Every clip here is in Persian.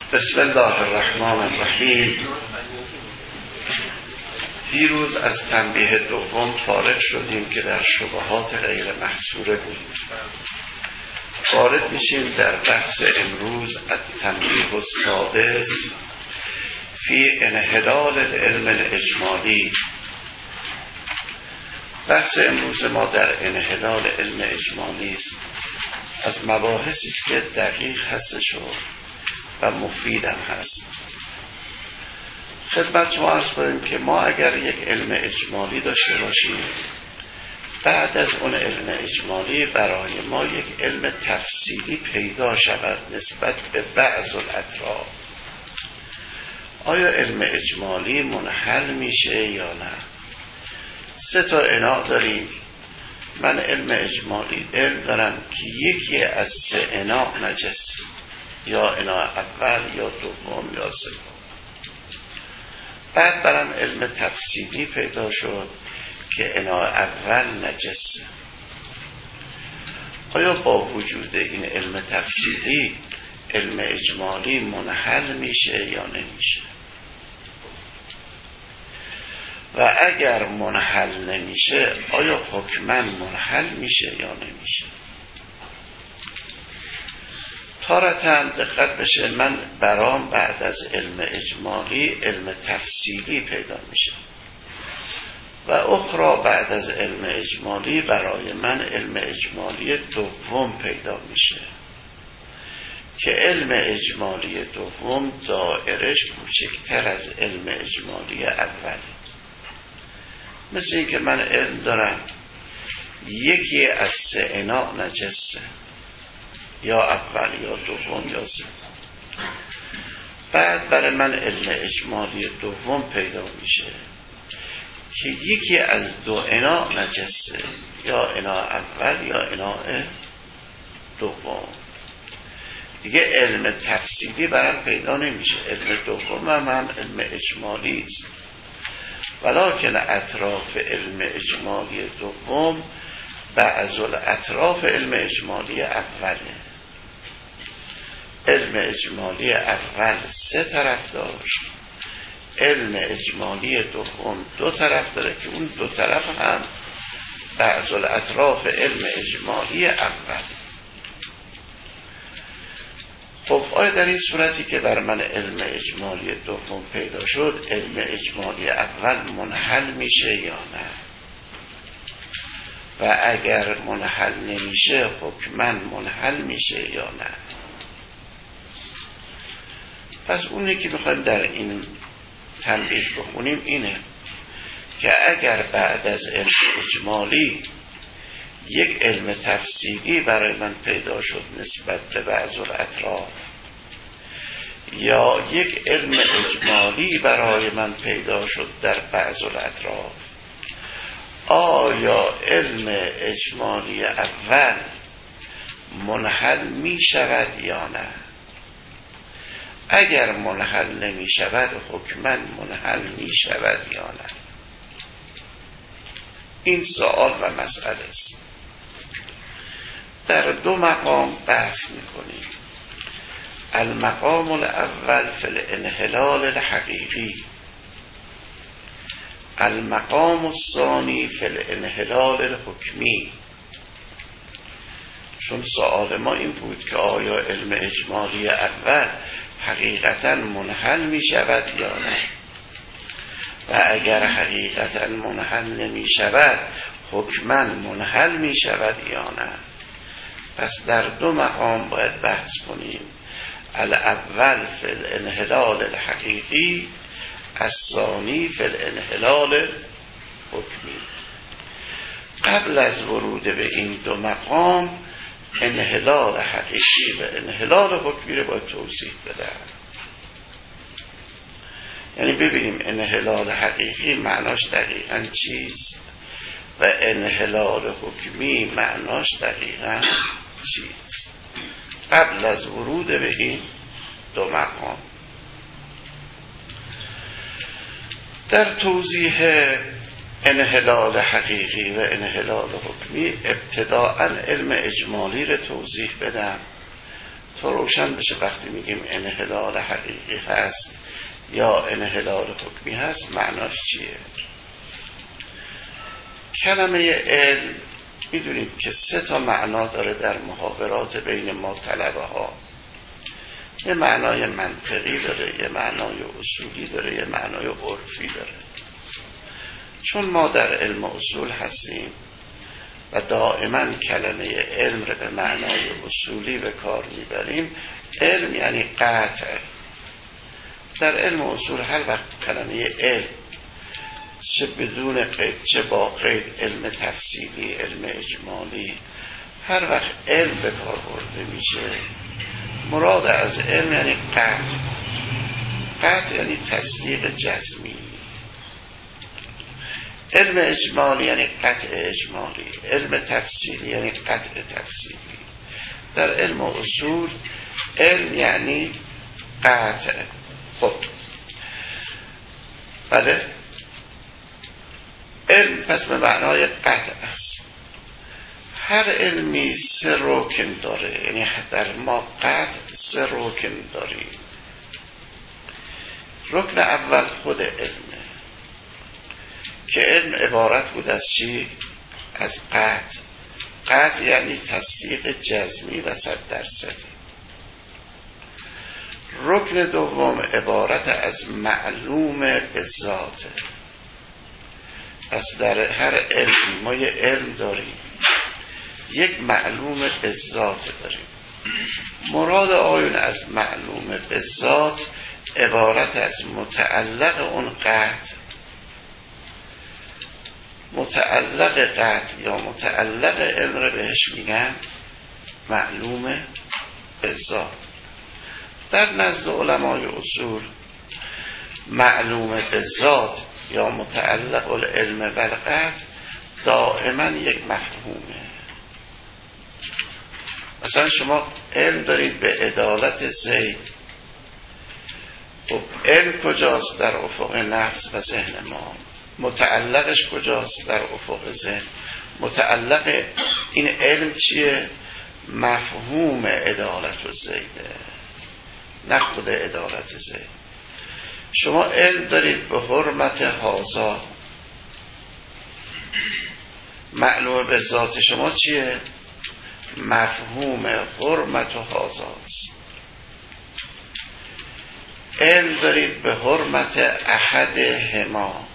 بسم الله الرحمن الرحیم. دیروز از تنبیه دوم فارغ شدیم که در شبهات غیر محصوره بود. وارد میشیم در بحث امروز التنبیه السادس فی انحلال العلم الاجمالی. بحث امروز ما در انحلال علم اجمالی است. از مباحثی است که دقیق هستش و مفیدم هست. خدمت شما عرض کنیم که ما اگر یک علم اجمالی داشته باشیم، بعد از اون علم اجمالی برای ما یک علم تفصیلی پیدا شود نسبت به بعض الاطراف، آیا علم اجمالی منحل میشه یا نه؟ 3 تا اناع داریم. من علم اجمالی علم دارم که یکی از 3 اناع نجس، یا اناع اول یا دوم یا سوم. بعد برام علم تفصیلی پیدا شد که اناع اول نجسه. آیا با وجود این علم تفصیلی علم اجمالی منحل میشه یا نمیشه؟ و اگر منحل نمیشه آیا حکماً منحل میشه یا نمیشه؟ تارتاً دقت بشه، من برام بعد از علم اجمالی علم تفصیلی پیدا میشه و اخرى بعد از علم اجمالی برای من علم اجمالی دوم پیدا میشه که علم اجمالی دوم دایرش کوچکتر از علم اجمالی اولی. مثل این که من علم دارم یکی از 3 اناع نجسه، یا اول یا دوم یا سوم. بعد برای من علم اجمالی دوم پیدا میشه که یکی از 2 اناع نجسه، یا اناع اول یا اناع دوم. دیگه علم تفصیلی برام پیدا نمیشه. علم دوم هم علم اجمالی است، ولکن اطراف علم اجمالی دوم بعض الاطراف علم اجمالی اوله. علم اجمالی اول 3 طرف داشت، علم اجمالی دوم 2 طرف داره که اون 2 طرف هم بعض الاطراف علم اجمالی اول. خب آیا در این صورتی که بر من علم اجمالی دوم پیدا شد علم اجمالی اول منحل میشه یا نه؟ و اگر منحل نمیشه حکماً منحل میشه یا نه؟ پس اونی که میخوایم در این تنبیه بخونیم اینه که اگر بعد از علم اجمالی یک علم تفصیلی برای من پیدا شد نسبت به بعض الاطراف، یا یک علم اجمالی برای من پیدا شد در بعض الاطراف، آیا علم اجمالی اول منحل می شود یا نه؟ اگر منحل نمی شود حکماً منحل می شود یا نه؟ این سوال و مسئله است. در 2 مقام بحث میکنیم. المقام الاول فی الانحلال الحقیقی، المقام الثانی فی الانحلال الحکمی. چون سوال ما این بود که آیا علم اجمالی اول حقیقتا منحل می شود یا نه؟ و اگر حقیقتا منحل نمی شود حکماً منحل می شود یا نه؟ پس در 2 مقام باید بحث کنیم. الاول فی الانحلال الحقیقی، الثانی فی الانحلال الحکمی. قبل از ورود به این 2 مقام انحلال حقیقی و انحلال حکمی رو باید توضیح بدم. یعنی ببینیم انحلال حقیقی معناش دقیقاً چیست و انحلال حکمی معناش دقیقاً چیست قبل از ورود به این 2 مقام. در توضیح انحلال حقیقی و انحلال حکمی ابتداءً علم اجمالی رو توضیح بدم تا روشن بشه وقتی میگیم انحلال حقیقی هست یا انحلال حکمی هست معناش چیه. کلمه علم میدونید که 3 معنا داره در محاورات بین ما طلبه ها. یه معنای منطقی داره، یه معنای اصولی داره، یه معنای عرفی داره. چون ما در علم اصول هستیم و دائما کلمه علم رو به معنای اصولی به کار میبریم، علم یعنی قطع. در علم اصول هر وقت کلمه علم چه بدون قید چه با قید، علم تفصیلی، علم اجمالی، هر وقت علم به کار برده میشه مراد از علم یعنی قطع. قطع یعنی تصدیق جزمی. علم اجمالی یعنی قطع اجمالی، علم تفصیلی یعنی قطع تفصیلی. در علم اصول علم یعنی قطع. خب بله، علم پس به معنای قطع است. هر علمی 3 رکن داره، یعنی در ما قطع 3 رکن داریم. رکن اول خود علمه که علم عبارت بود از چی؟ از قطع. قطع یعنی تصدیق جزمی و 100%. رکن دوم عبارت از معلوم به ذاته. پس در هر علمی ما یه علم داریم، یک معلوم به ذات داریم. مراد آیون از معلوم به ذات عبارت از متعلق اون قطع. متعلق قطع یا متعلق علم رو بهش میگن معلوم به ذات. در نزد علمای اصول معلوم به ذات یا متعلق العلم و القطع دائما یک مفهومه. مثلا شما علم دارید به عدالت زید. خب علم کجاست؟ در افق نفس و ذهن ما. متعلقش کجاست؟ در افق ذهن. متعلق این علم چیه؟ مفهوم عدالت و زیده، نه خود عدالت زید. شما علم دارید به حرمت هازا، معلوم به ذات شما چیه؟ مفهوم حرمت و هازاست. علم دارید به حرمت احد هما،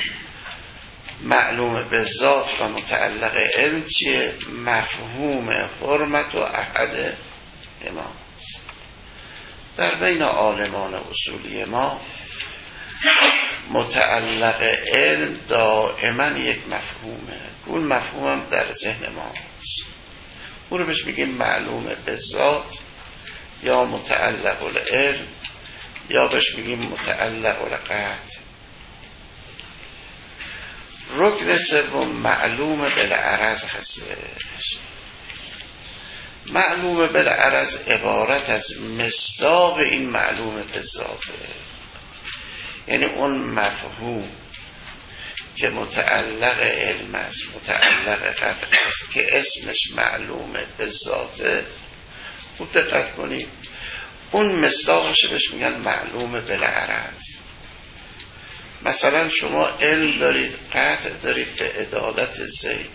معلوم به ذات و متعلق علم چیه؟ مفهوم حرمت و احد هما. در بین عالمان اصولی ما متعلق علم دائما یک مفهومه. اون مفهومم در ذهن ماست. اون رو بهش میگیم معلوم به ذات یا متعلق العلم یا بهش میگیم متعلق القطع. رکن سوم معلوم بالعرض هستش. معلوم بالعرض عبارت از مصداق این معلوم به ذاته، یعنی اون مفهوم که متعلق علم است، متعلق قطع است، که اسمش معلومه به ذاته. خوب دقت کنید، اون مصداقش بهش میگن معلوم بالعرض. مثلا شما علم دارید، قطع دارید به عدالت زید.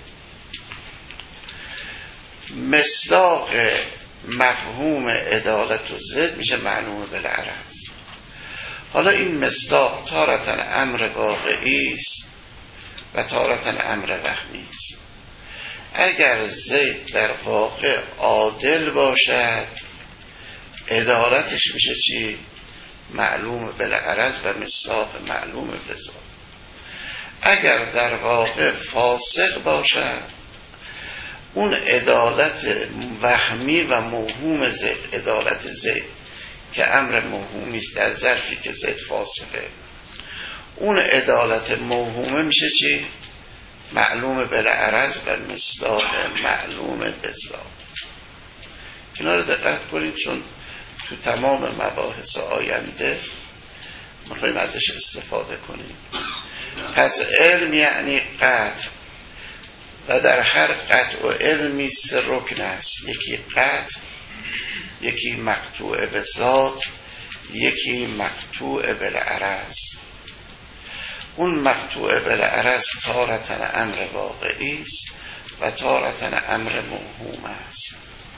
مصداق مفهوم عدالت و زید میشه معلوم بالعرض. حالا این مصداق تارة امر واقعی است و تارة امر وهمی است. اگر زید در واقع عادل باشد عدالتش میشه چی؟ معلوم بالعرض و مصداق معلوم بذات. اگر در واقع فاسق باشد اون عدالت وهمی و موهوم زید، عدالت زید که امر موهومی است در ظرفی که زید فاسقه، اون عدالت موهومه میشه چی؟ معلوم بالعرض و مصداق معلوم بذات. اینا رو دقت کنید چون تو تمام مباحث آینده میخوایم ازش استفاده کنیم. پس علم یعنی قطع و در هر قطع و علمی 3 رکن است. یکی قطع، یکی مقطوع به ذات، یکی مقطوع بالعرض. اون مقطوع بالعرض تارتن امر واقعی است و تارتن امر موهوم است.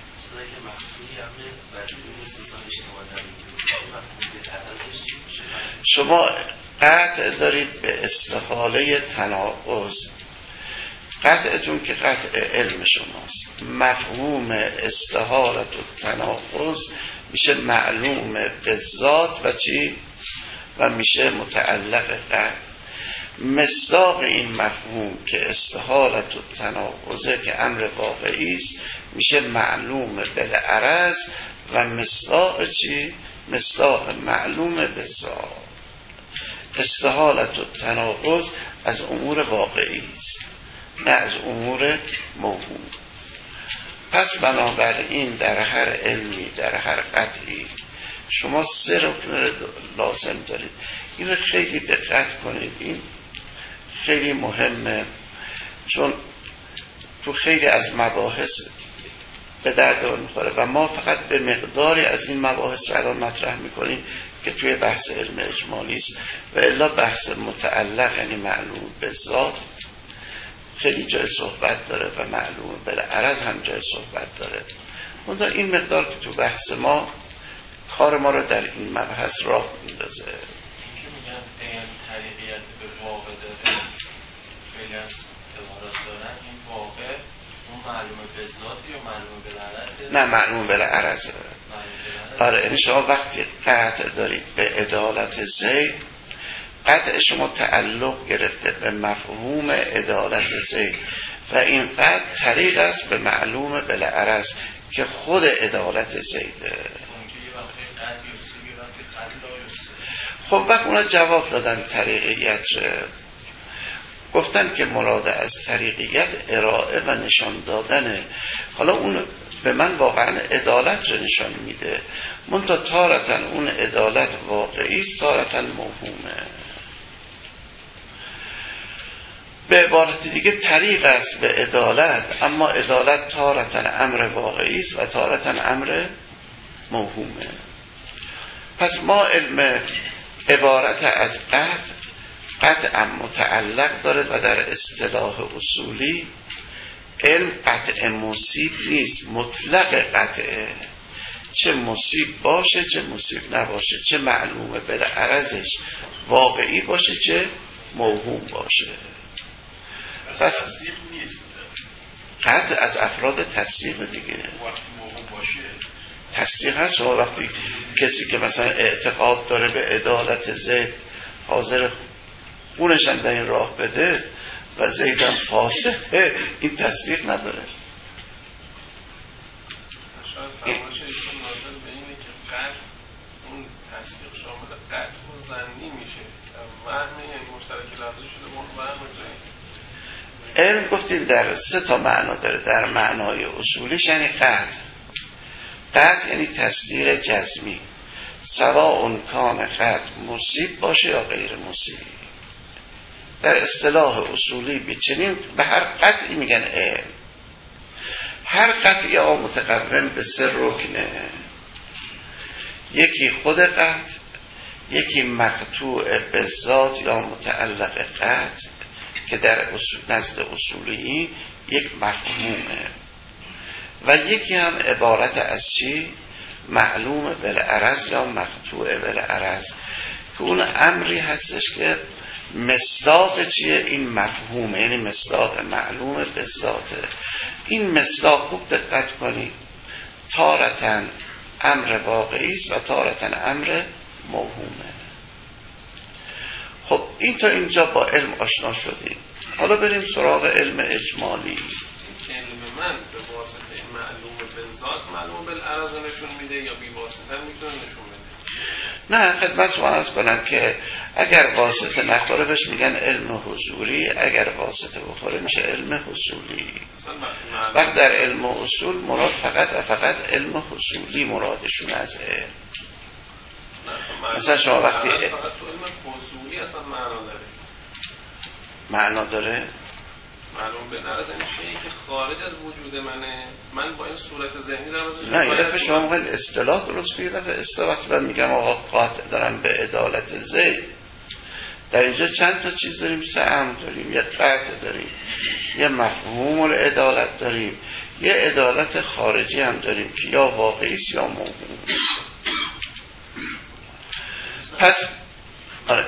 شما قطع دارید به استحاله تناقض. قطعتون که قطع علم شماست. مفهوم استحالت و تناقض میشه معلوم به ذات و چی؟ و میشه متعلق قطع. مصداق این مفهوم که استحالت و تناقضه که امر واقعی است میشه معلوم بالعرض و مصداق چی؟ مصداق معلوم به ذات. استحالت و تناقض از امور واقعی است نه از امور موهوم. پس بنابراین در هر علمی، در هر قطعی شما 3 رکن لازم دارید. این رو خیلی دقت کنید، این خیلی مهمه، چون تو خیلی از مباحث به درد میخوره و ما فقط به مقداری از این مباحث رو الان مطرح میکنیم که توی بحث علم اجمالی است و الا بحث متعلق یعنی معلوم به ذات خیلی جای صحبت داره و معلوم بالعرض هم جای صحبت داره. منتها این مقدار که تو بحث ما کار ما رو در این مبحث راه میندازه. این که میگن این طریقیت به واقع داره، خیلی از عبارات دارن این واقع اون معلومه به ذات یا معلومه بالعرض؟ نه، معلوم بالعرض. آره، این شما وقتی قطع دارید به عدالت زید، قطع شما تعلق گرفته به مفهوم عدالت زید و این قطع طریق است به معلوم بالعرض که خود عدالت زیده. خب وقت اونا جواب دادن طریقیت رو، گفتن که مراد از طریقیت ارائه و نشان دادنه. حالا اون به من واقعا عدالت رو نشان میده، منتها تارتن اون عدالت واقعی است، تارتن موهومه. به عبارت دیگه طریق است به عدالت، اما عدالت تارتن امر واقعی است و تارتن امر موهومه. پس ما علم عبارت از قطع متعلق دارد و در اصطلاح اصولی علم قطع مصیب نیست، مطلق قطعه، چه مصیب باشه چه مصیب نباشه، چه معلومه بالعرضش واقعی باشه چه موهوم باشه. پس قطع از افراد تصدیق دیگه. تصدیق هست. شما وقتی کسی که مثلا اعتقاد داره به عدالت زید حاضر خونش هم در این راه بده و زیدم فاسقه، این تصدیق نداره. شاید فرمایش ایشون ناظر به اینه که قطع اون تصدیق شامل قطع و ظنی میشه، وهم یعنی مشترک لفظی شده با وهم جایز. علم گفتیم در 3 معنا داره. در معنای اصولیش یعنی قطع یعنی تصدیق جزمی، سواء کان قطع مصیب باشه یا غیر مصیب. در اصطلاح اصولی به هر قطعی میگن علم. هر قطعی متقوم به 3 رکنه. یکی خود قطع، یکی مقطوع به ذات یا متعلق قطع که در نزد اصولی یک مفهومه، و یکی هم عبارت از چی؟ معلوم بالعرض یا مقطوع بالعرض که اون امری هستش که مصداق چیه؟ این مفهومه، یعنی مصداق معلوم به ذاته. این مصداق خوب دقت کنید تارتن امر واقعی است و تارتن امر موهومه. خب این تا اینجا با علم آشنا شدیم. حالا بریم سراغ علم اجمالی. علم من به واسطه معلوم به ذات معلوم بالعرض نشون میده یا بی واسطه میتونه نشون بده؟ نه، خدمت شما عرض کنم که اگر واسطه نخوره بهش میگن علم حضوری، اگر واسطه بخوره میشه علم حصولی. وقت در علم اصول مراد فقط و فقط علم حصولی مرادشون از علم. مثلا شما وقتی فقط تو علم حصولی اصلا معنا داره. معنا داره؟ معلوم به نظر این شیئی که خارج از وجود منه، من با این صورت ذهنی دارم ازش نه یه دفعه شما میخواید اصطلاح درست بگید. دفعه اصطلاح من میگم آقا قاطع دارم به عدالت زید. در اینجا چند تا چیز داریم، 3 امر داریم، یه قطع داریم، یه مفهوم العدالت داریم، یه عدالت خارجی هم داریم که یا واقعی است یا موهوم. پس آره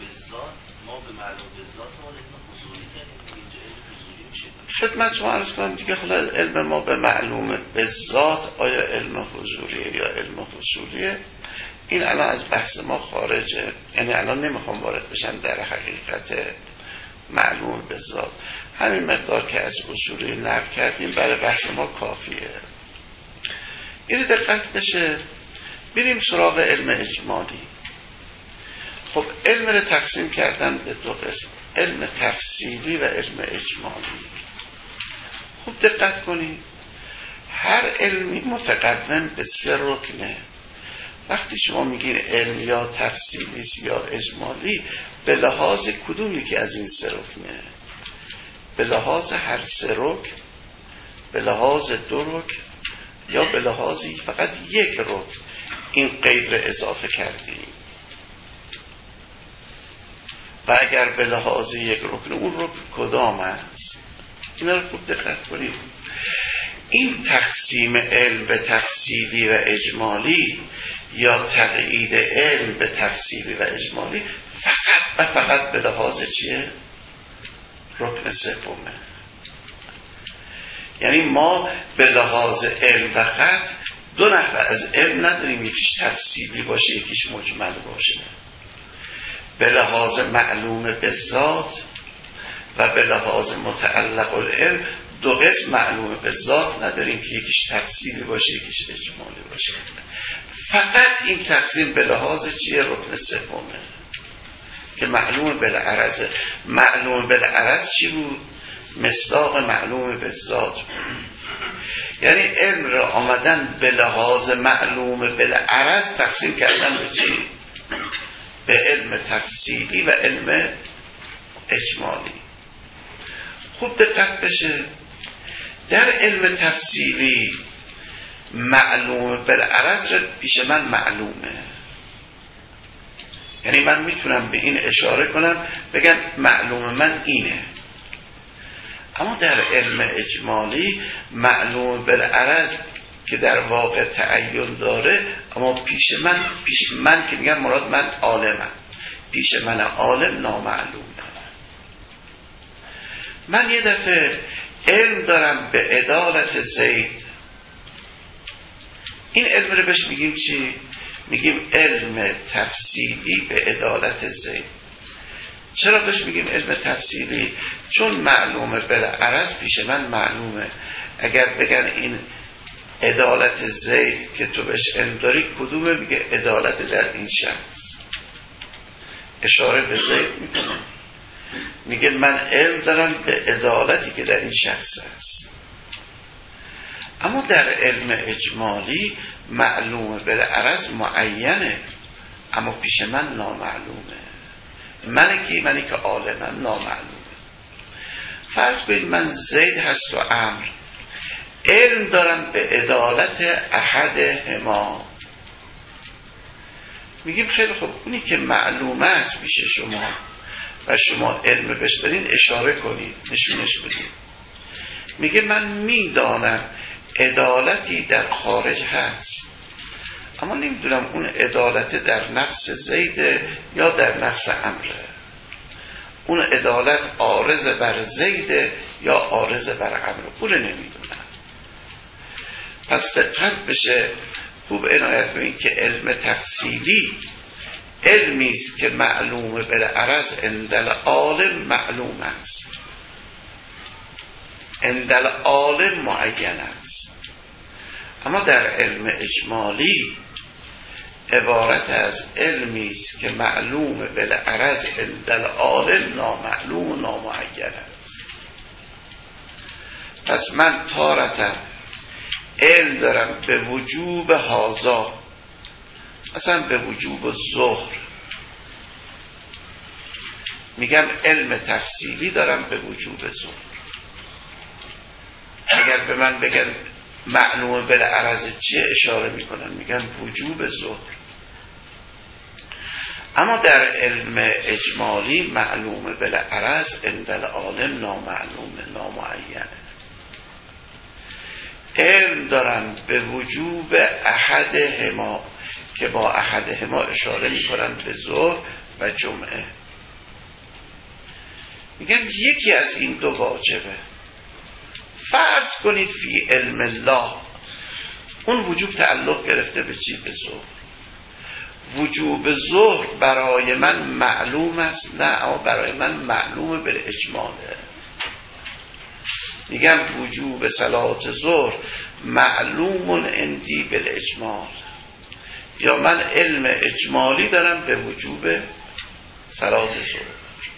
خدمت شما عرض کنم دیگه. خلا علم ما به معلوم به ذات آیا علم حضوریه یا علم حصولیه، این الان از بحث ما خارجه. یعنی الان نمیخوام وارد بشم در حقیقت معلوم به ذات. همین مقدار که از اصولی نقل کردیم برای بحث ما کافیه. این دقت بشه. بریم سراغ علم اجمالی. خب علم رو تقسیم کردن به 2 قسم، علم تفصیلی و علم اجمالی. خوب دقت کنید، هر علمی متقدم به 3 رکنه. وقتی شما میگین علم یا تفصیلی یا اجمالی، به لحاظ کدوم یکی از این 3 رکنه؟ به لحاظ هر 3 رکن، به لحاظ 2 رکن، یا به لحاظ فقط 1 رکن این قید رو اضافه کردیم؟ و اگر به لحاظ 1 رکن، اون رکن کدام است؟ اینا رو خوب دقت کنید. این تقسیم علم به تفصیلی و اجمالی یا تقیید علم به تفصیلی و اجمالی فقط و فقط به لحاظ چیه؟ رکن 3. یعنی ما به لحاظ علم فقط 2 نحوه از علم نداریم، یکیش تفصیلی باشه یکیش مجمل باشه. به لحاظ معلوم به ذات و به لحاظ متعلق العلم 2 قسم معلوم به ذات نداریم که یکیش تفصیلی باشه یکیش اجمالی باشه. فقط این تقسیم به لحاظ چیه؟ رکن 3 که معلوم بالعرض. معلوم بالعرض چی بود؟ مصداق معلوم به ذات بود. یعنی علم را آمدن به لحاظ معلوم بالعرض تقسیم کردن به چی؟ به علم تفصیلی و علم اجمالی. خوب دقت بشه، در علم تفصیلی معلوم بالعرض را پیش من معلومه. یعنی من میتونم به این اشاره کنم بگم معلوم من اینه. اما در علم اجمالی معلوم بالعرض که در واقع تعین داره، اما پیش من که میگم مراد من عالمم، پیش من عالم نامعلومه. من یه دفعه علم دارم به عدالت زید. این علم رو بهش میگیم چی؟ میگیم علم تفصیلی به عدالت زید. چرا بهش میگیم علم تفصیلی؟ چون معلومه بالعرض پیش من معلومه. اگر بگن این عدالت زید که تو بهش علم داری کدومه؟ میگه عدالت در این شخص، اشاره به زید میکنه، میگه من علم دارم به عدالتی که در این شخص است. اما در علم اجمالی معلومه بالعرض معینه، اما پیش من نامعلومه. منی که عالمم نامعلومه. فرض کنید من زید هست و امر، علم دارم به عدالت احدهما. میگیم خیلی خوب، اونی که معلومه است پیش شما و شما علم بهش دارین اشاره کنید، نشونش بدید. میگه من میدانم عدالتی در خارج هست، اما نمیدونم اون عدالت در نفس زیده یا در نفس امره. اون عدالت عارض بر زیده یا عارض بر امره، اون نمیدونم. پس دقت بشه، خوب عنایت کنید که علم تفصیلی علمی است که معلومه بالعرض عندل عالم معلوم است، عندل عالم معین است. اما در علم اجمالی عبارت از علمی است که معلوم بالعرض عندل عالم نامعلوم و نامعین است. پس من تارتا علم دارم به وجوب هازا، مثلا به وجوب ظهر، میگم علم تفصیلی دارم به وجوب ظهر. اگر به من بگن معلوم بالعرض چیه اشاره میکنن میگن وجوب ظهر. اما در علم اجمالی معلوم بالعرض عند العالم نامعلوم نامعینه. علم دارن به وجوب احدهما که با احدهما اشاره میکنن به ظهر و جمعه. میگن یکی از این دو واجبه. فرض کنید فی علم الله اون وجوب تعلق گرفته به چی؟ به ظهر. وجوب ظهر برای من معلوم است، نه اما برای من معلوم بالاجماله. میگم وجوب صلات ظهر معلوم عندی بالاجمال، یا من علم اجمالی دارم به وجوب صلات ظهر،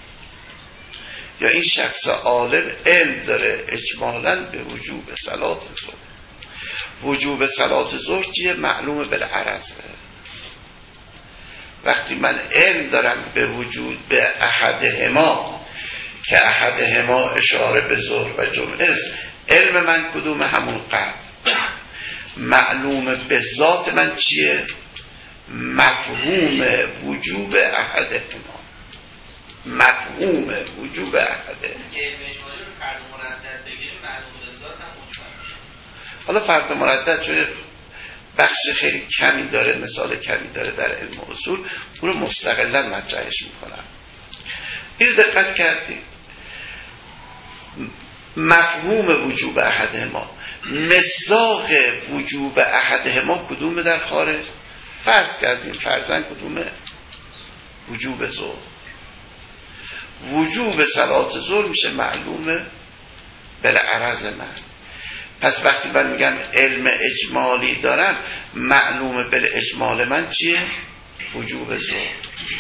یا این شخص عالم علم داره اجمالاً به وجوب صلات ظهر. وجوب صلات ظهر چیه؟ معلوم بالعرضه. وقتی من علم دارم به وجود به احدهما که احدهما اشاره به ظهر و جمعه است، علم من کدوم؟ همون قطع. معلوم به ذات من چیه؟ مفهوم وجوب احدهما. مفهوم وجوب احدهما. حالا فرد مردد چون بخش خیلی کمی داره، مثال کمی داره در علم اصول، اون رو مستقلا مطرحش میکنم. این دقت کردید مفهوم وجوب احدهما، مصداق وجوب احدهما کدومه در خارج؟ فرض کردیم فرضاً کدومه؟ وجوب ظهر. وجوب صلات ظهر میشه معلومه بالعرض من. پس وقتی من میگم علم اجمالی دارم، معلومه بالاجمال من چیه؟ وجوب ظهر.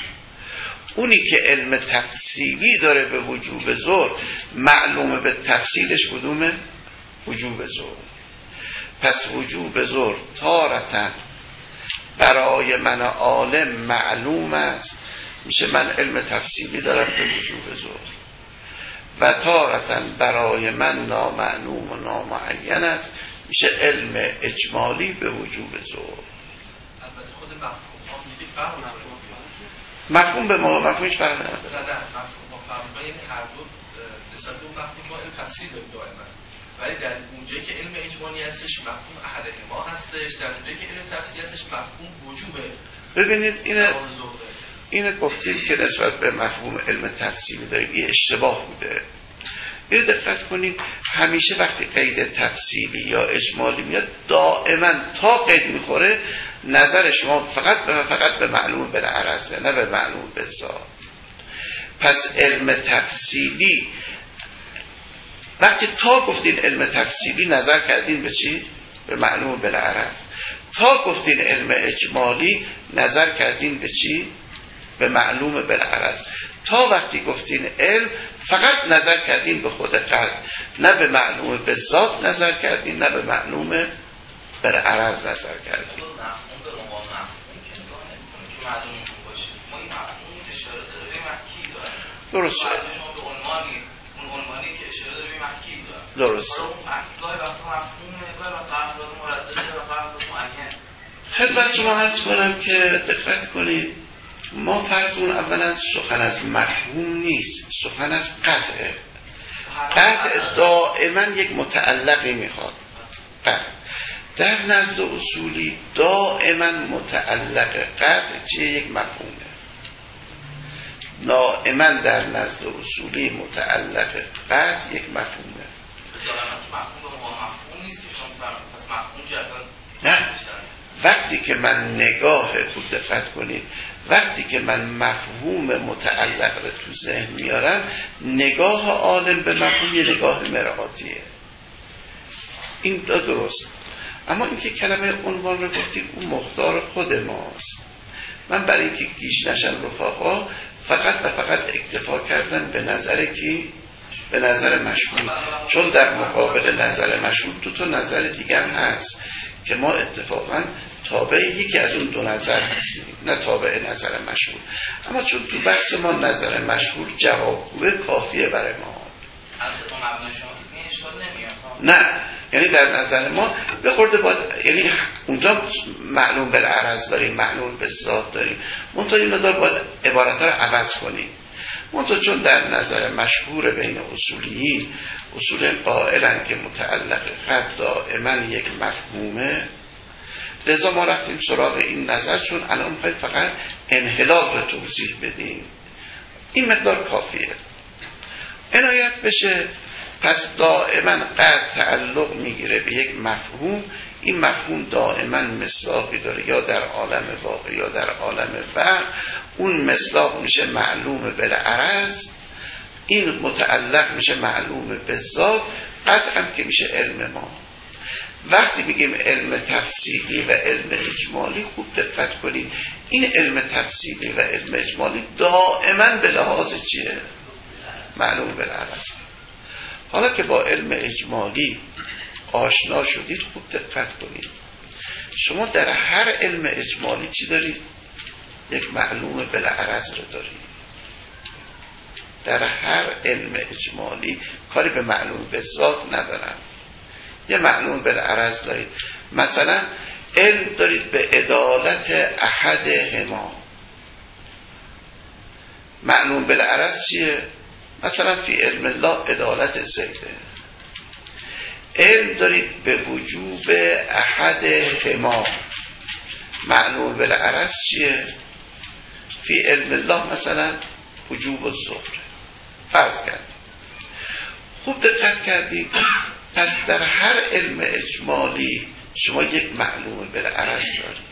اونی که علم تفصیلی داره به وجوب ظهر، معلومه به تفصیلش کدومه؟ وجوب ظهر. پس وجوب ظهر تارتن برای من عالم معلوم است، میشه من علم تفصیلی دارم به وجوب ظهر، و تارتن برای من نامعلوم و نامعین است، میشه علم اجمالی به وجوب ظهر. البته خود مفهوم ها میگه فرق نداره. مفهوم به ما مفهومش فرق نداره. نه مفهوم ها فرق نداره، یعنی هر دو نسبت به مفهوم ما علم تفصیل داریم دائما، ولی در اونجایی که علم اجمالی هستش مفهوم احدهما هستش، در اونجایی که علم تفصیلی هستش مفهوم وجوبه. ببینید اینه گفتیم که نسبت به مفهوم علم تفصیلی داریم یه اشتباه بوده. اینو دقت کنید، همیشه وقتی قید تفصیلی یا اجمالی میاد دائما تا قید میخوره نظر شما فقط به معلوم بالعرضه، نه به معلوم بالذات. پس علم تفصیلی وقتی تا گفتین علم تفصیلی نظر کردین به چی؟ به معلوم بالعرض. تا گفتین علم اجمالی نظر کردین به چی؟ به معلوم بالعرض. تا وقتی گفتین علم فقط نظر کردین به خود قطع، نه به معلوم به ذات نظر کردین، نه به معلوم بالعرض نظر کردین. مفهوم به عنوان مفهوم که معلوم باشه، ما این مفهوم اشاره داره به محکی داره. درسته. شما به عنوانی اون عنوانی که اشاره داره به محکی داره. درسته. اون محکی وقتی مفهومه، گاهی وقتی افراد مردده و افراد معین. خدمت شما عرض کنم که دقت کنید، ما فرضمون اولا سخن از مفهوم نیست، سخن از قطعه. قطع دائما یک متعلقی میخواد. قطع در نزد اصولی دائما متعلق قطع چیه؟ یک مفهومه. دائما در نزد اصولی متعلق قطع یک مفهومه. مفهوم به مفهوم نیست که شما بفرمایید. پس مفهوم که اصلا نه، وقتی که من نگاه بود دقت کنید، وقتی که من مفهوم متعلق رو تو ذهن میارم، نگاه عالم به مفهوم یه نگاه مرآتیه. این درست. اما اینکه کلمه عنوان رو گفتید اون مختار خود ماست. من برای اینکه گیج نشن رفاقا فقط و فقط اکتفا کردن به نظر کی؟ به نظر مشهور، چون در مقابل نظر مشهور دو تا نظر دیگر هست که ما اتفاقا تابع یکی از اون دو نظر هستیم، نه تابع نظر مشهور. اما چون تو بحث ما نظر مشهور جوابگوه کافیه برای ما. البته اون مبنا شما اشکال نمیاد. نه، یعنی در نظر ما به خورده باید، یعنی اونجا معلوم بالعرض داریم، معلوم بالذات داریم، منتها این مقدار باید عبارت‌ها رو عوض کنیم. منتها چون در نظر مشهور بین اصولیین، اصول قائلن که متعلق خط دائما یک مفهومه، لذا ما رفتیم سراغ این نظر، چون الان می‌خوایم فقط انحلال رو توضیح بدیم. این مقدار کافیه، عنایت بشه. پس دائما قد تعلق میگیره به یک مفهوم، این مفهوم دائما مصداقی داره، یا در عالم واقع یا در عالم وهم. اون مصداق میشه معلوم بالعرض، این متعلق میشه معلوم بالذات، قطعا که میشه علم ما. وقتی میگیم علم تفصیلی و علم اجمالی، خوب دقت کنید، این علم تفصیلی و علم اجمالی دائما به لحاظ چیه؟ معلوم بالعرض. حالا که با علم اجمالی آشنا شدید، خوب دقت کنید، شما در هر علم اجمالی چی دارید؟ یک معلوم بالعرض رو دارید. در هر علم اجمالی، کاری به معلوم بالذات ندارم، یه معلوم بالعرض دارید. مثلا علم دارید به عدالت احدهما، معلوم بالعرض چیه؟ مثلا فی علم الله عدالت زیده. علم دارید به وجوب احدهما، معلوم بالعرض چیه؟ فی علم الله مثلا وجوب الظهر. فرض کردید، خوب دقت کردید. پس در هر علم اجمالی شما یک معلوم بالعرض دارید.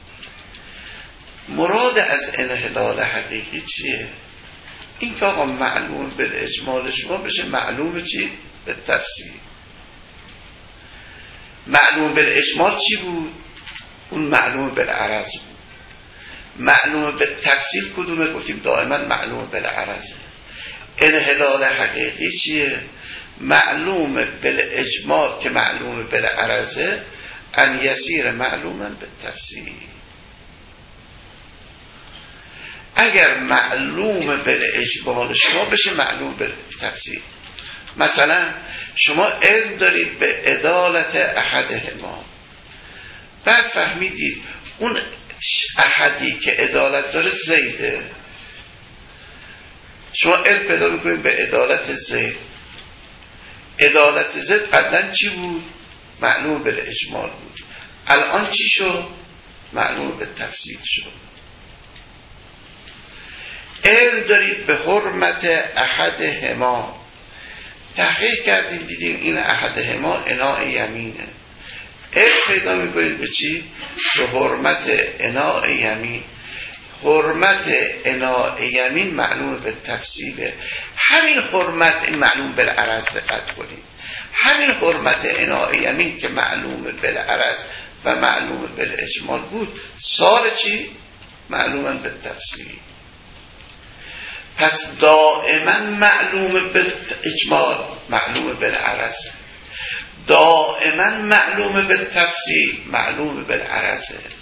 مراد از انحلال حقیقی چیه؟ این که آقا معلوم بالاجمال شما بشه معلوم چی؟ به تفصیل. معلوم بالاجمال چی بود؟ اون معلوم بالعرض بود. معلوم به تفصیل کدومه؟ گفتیم دائما معلوم بالعرضه. انحلال حقیقی چیه؟ معلوم بالاجمال که معلوم بالعرضه، ان یسیر معلوما به تفصیل. اگر معلوم بالاجمال شما بشه معلوم بالتفصیل. مثلا شما علم دارید به عدالت احدهما، بعد فهمیدید اون احدی که عدالت داره زیده، شما علم پیدا میکنید به عدالت زید. عدالت زید قبلا چی بود؟ معلوم بالاجمال بود. الان چی شد؟ معلوم به تفصیل شد. علم دارید به حرمت احدهما، تحقیق کردیم دیدیم این احدهما اناء یمینه. علم پیدا میکنید به چی؟ به حرمت اناء یمین. حرمت اناء یمین معلوم به تفصیله. همین حرمت، این معلوم بالعرض، دقت کنید، همین حرمت اناء یمین که معلوم بالعرض و معلوم بالاجمال بود، صار چی؟ معلوما به تفصیل. پس دائما معلوم بالاجمال معلوم بالعرض، دائما معلوم بالتفصیل معلوم بالعرض.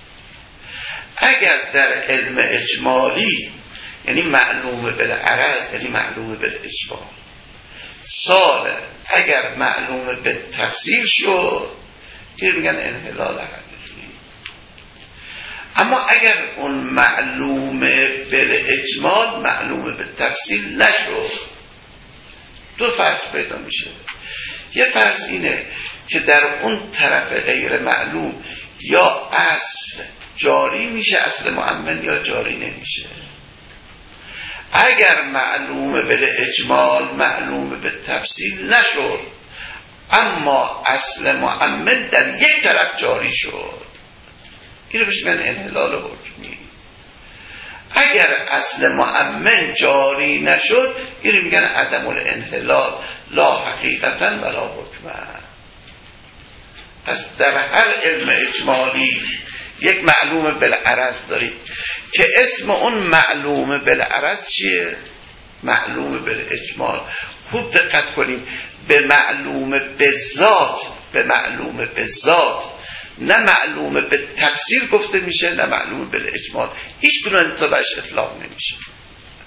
اگر در علم اجمالی یعنی معلوم بالعرض یعنی معلوم بالاجمال، صار اگر معلوم بالتفصیل شد که میگن انحلال حقیقی. اما اگر اون معلوم بالاجمال معلوم بالتفصیل نشد، دو فرض پیدا میشه. یه فرض اینه که در اون طرف غیر معلوم یا اصل جاری میشه، اصل مؤمن، یا جاری نمیشه. اگر معلوم بالاجمال معلوم بالتفصیل نشد، اما اصل مؤمن در یک طرف جاری شد، اینو بهش میگن انحلال حکمی. اگر اصل مؤمن جاری نشد، اینو میگن عدم الانحلال، لا حقیقتا ولا حکما. پس در هر علم اجمالی یک معلوم بالعرض دارید که اسم اون معلوم بالعرض چیه؟ معلوم بالاجمال. خوب دقت کنیم، به معلوم بالذات، به معلوم بالذات، نه معلوم به تفسیر گفته میشه، نه معلوم بالاجمال. هیچ گونه تا برش اطلاق نمیشه.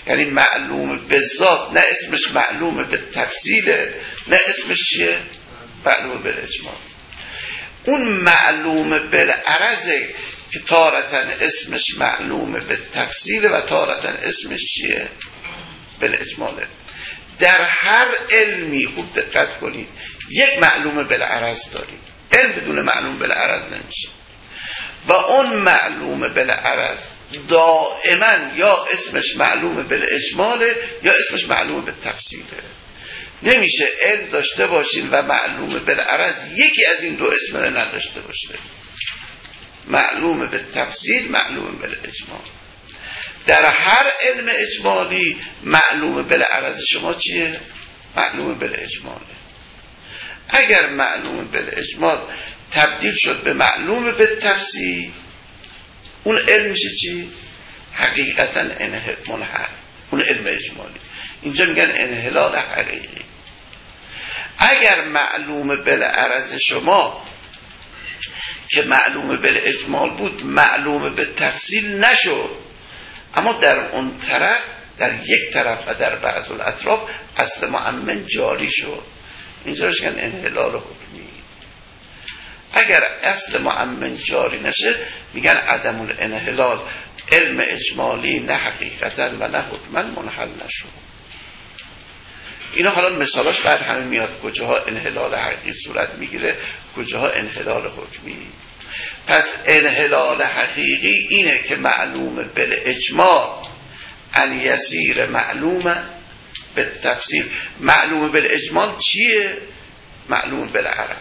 یعنی معلوم به ذات، نه اسمش معلوم به تفصیله، نه اسمش چیه؟ معلوم به اجمال. اون معلوم بالعرضه که تارتاً اسمش معلوم به تفصیله و تارتاً اسمش چیه؟ بالاجماله. در هر علمی خوب دقت کنید یک معلوم بالعرض داریم. علم بدون معلوم بالعرض نمیشه و اون معلوم بالعرض دائما یا اسمش معلوم بالاجماله یا اسمش معلوم بالتفصیله. نمیشه علم داشته باشین و معلوم بالعرض یکی از این دو اسم رو نداشته باشه. معلوم بالتفصیل، معلوم بالاجمال. در هر علم اجمالی معلوم بالعرض شما چیه؟ معلوم بالاجماله. اگر معلوم بالاجمال تبدیل شد به معلوم بالتفصیل، اون علم میشه چی؟ حقیقتا منحل. اون علم اجمالی. اینجا میگن انحلال حقیقی. اگر معلوم بالعرض شما که معلوم بالاجمال بود معلوم بالتفصیل نشد، اما در اون طرف، در یک طرف و در بعض الاطراف اصل مؤمن جاری شد، اینجا روش میگن انحلال حکمی. اگر اصل مؤمن جاری نشه میگن عدم الانحلال. علم اجمالی نه حقیقتا و نه حکما منحل نشد. اینا حالا مثالاش بعد همه میاد کجاها انحلال حقیقی صورت میگیره، کجاها انحلال حکمی. پس انحلال حقیقی اینه که معلوم بالاجمال ان یسیر معلوم بالتفصیل. معلوم بالاجمال چیه؟ معلوم بالعرض.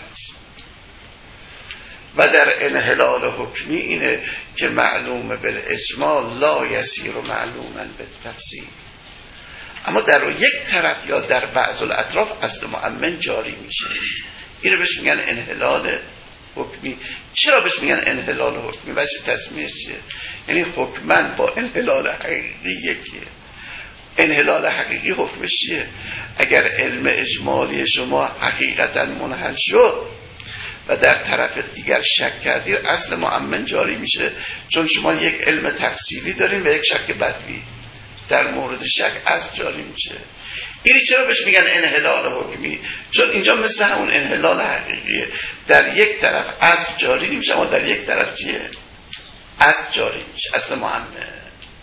و در انحلال حکمی اینه که معلوم بالاجمال لا یسیر معلوما بالتفصیل، اما در یک طرف یا در بعض الاطراف اصل مؤمن جاری میشه. اینو بهش میگن انحلال حکمی. چرا بهش میگن انحلال حکمی؟ وجه تسمیه چیه؟ یعنی حکما با انحلال حقیقی یکیه. انحلال حقیقی حکمش چیه؟ اگر علم اجمالی شما حقیقتا منحل شد و در طرف دیگر شک کردید، اصل مؤمن جاری میشه، چون شما یک علم تفصیلی دارین و یک شک بدوی. در مورد شک اصل جاری میشه. اینی چرا بهش میگن انحلال حکمی؟ چون اینجا مثل همون انحلال حقیقیه. در یک طرف اصل جاری نمیشه، اما در یک طرف چیه؟ اصل جاری میشه، اصل مؤمن.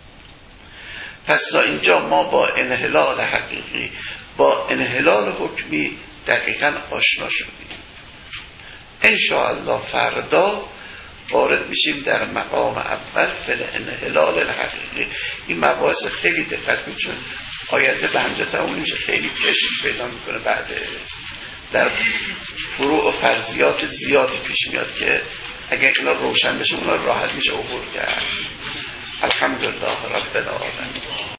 پس تا اینجا ما با انحلال حقیقی با انحلال حکمی دقیقاً آشنا شدیم. انشاءالله فردا وارد میشیم در مقام اول فل انحلال الحقیقی. این مباحث خیلی دقت کنید، چون آینده به همجا تموم میشه، خیلی کشش پیدا میکنه. بعد در فروع و فرضیات زیادی پیش میاد که اگر اینا روشن بشه اونا راحت میشه عبور کرد. الحمدلله رب العالمین.